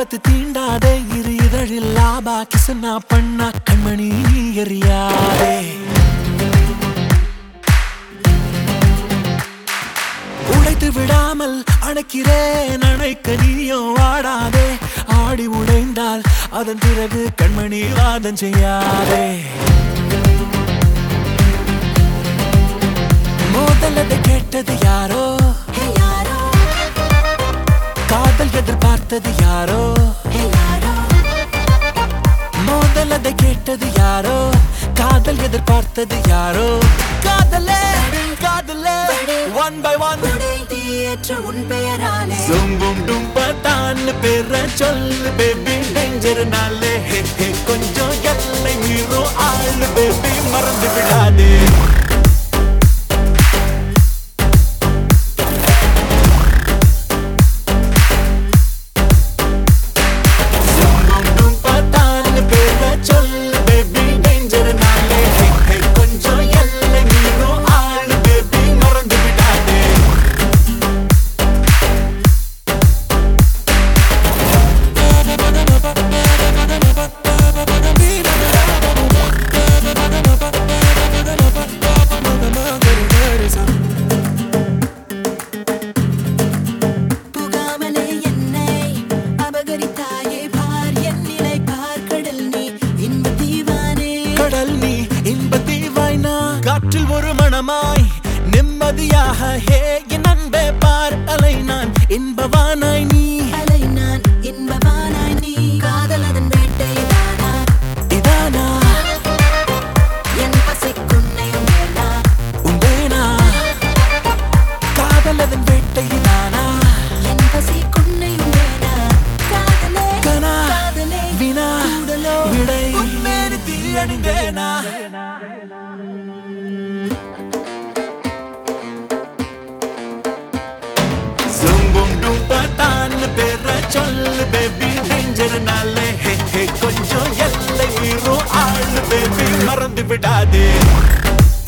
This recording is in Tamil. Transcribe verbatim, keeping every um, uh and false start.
ஆபத்து தீண்டாதே இரு இதழில் லாபா கிசனா பண்ணா கண்மணி எறியாதே உடைத்து விடாமல் அணைக்கிறேன் அணைக்க நீயும் வாடாதே ஆடி உடைந்தால் அதன் பிறகு கண்மணி வாதம் செய்யாதே மோதலதை கேட்டது யாரோ காதல் எதிர்பார்த்தது யாரோ மோதலதை கேட்டது யாரோ காதல் எதிர்பார்த்தது யாரோ காதலே காதலே ஒன் பை ஒன் தீயற்ற உன் பெயராலே சும்பும் டும்பத்தான் பேர சொல்லு பேபி டேஞ்சர் நாளே கொஞ்சம் எல்லை மீறும் ஆளு பேபி மறந்து விடாதே காற்றில் ஒரு மணமாய் நிம்மதியாக ஹே என் அன்பே பார் அலை நான் இன்பவானாய் நீ அலை நான் இன்பவானாய் நீ காதல் அதன் வேட்டை இதானா இதானா என் பசிக்குன்னையும் வேணா உண்டேனா காதல் அதன் வேட்டை இதானா என் பசிக்குன்னையும் வேணா காதலே கனா காதலே வினா கூடலோ விடை உண்மையை தீயணிந்தேனா சும்பும் டும்பத்தான் பேர சொல்லு பேபி டேஞ்சர் நாளே கொஞ்சம் எல்லை மீறும் ஆளு பேபி மறந்து விடாதே